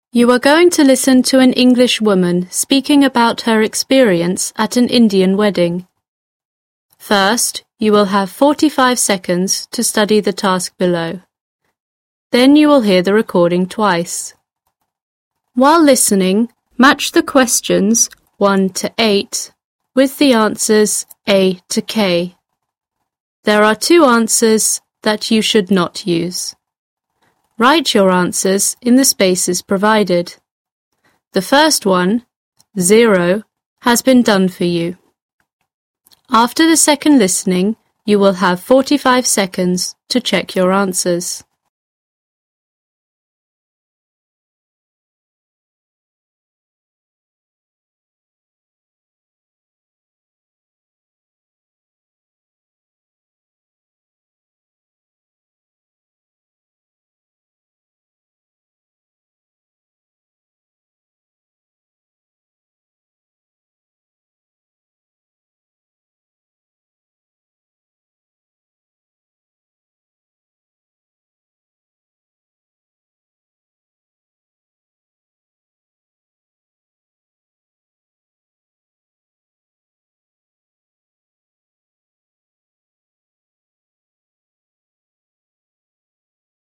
You are going to listen to an English woman speaking about her experience at an Indian wedding. First, you will have 45 seconds to study the task below. Then you will hear the recording twice. While listening, match the questions 1 to 8 with the answers A to K. There are 2 answers that you should not use. Write your answers in the spaces provided. The first one, 0, has been done for you. After the second listening, you will have 45 seconds to check your answers.